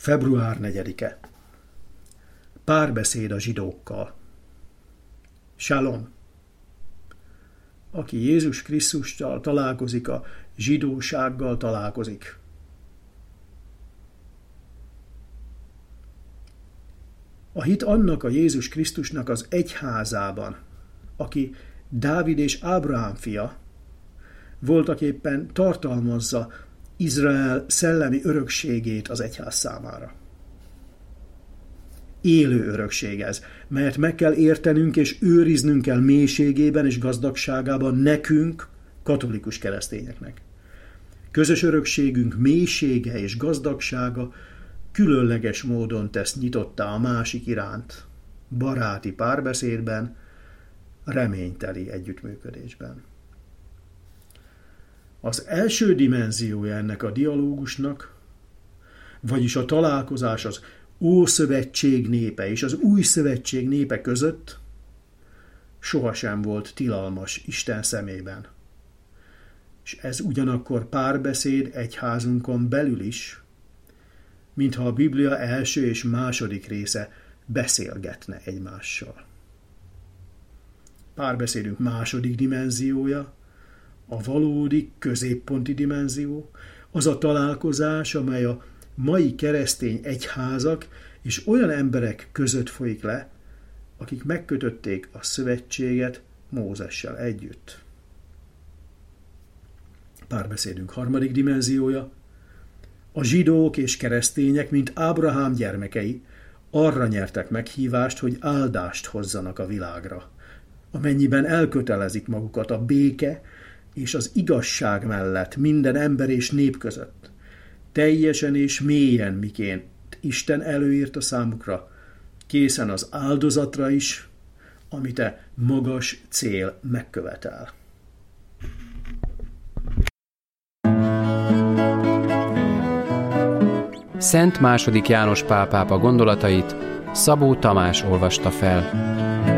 Február 4-e. Párbeszéd a zsidókkal. Shalom. Aki Jézus Krisztussal találkozik, a zsidósággal találkozik. A hit annak a Jézus Krisztusnak az egyházában, aki Dávid és Ábrahám fia, voltaképpen tartalmazza Izrael szellemi örökségét az egyház számára. Élő örökség ez, melyet meg kell értenünk és őriznünk kell mélységében és gazdagságában nekünk, katolikus keresztényeknek. Közös örökségünk mélysége és gazdagsága különleges módon tesz nyitottá a másik iránt, baráti párbeszédben, reményteli együttműködésben. Az első dimenziója ennek a dialógusnak, vagyis a találkozás az Ószövetség népe és az Új Szövetség népe között sohasem volt tilalmas Isten szemében. És ez ugyanakkor párbeszéd egyházunkon belül is, mintha a Biblia első és második része beszélgetne egymással. Párbeszédünk második dimenziója, a valódi középponti dimenzió, az a találkozás, amely a mai keresztény egyházak és olyan emberek között folyik le, akik megkötötték a szövetséget Mózessel együtt. Párbeszédünk harmadik dimenziója, a zsidók és keresztények, mint Ábrahám gyermekei, arra nyertek meghívást, hogy áldást hozzanak a világra, amennyiben elkötelezik magukat a béke és az igazság mellett minden ember és nép között, teljesen és mélyen, miként Isten előírt a számukra, készen az áldozatra is, amit a magas cél megkövetel. Szent II. János Pál pápa gondolatait Szabó Tamás olvasta fel.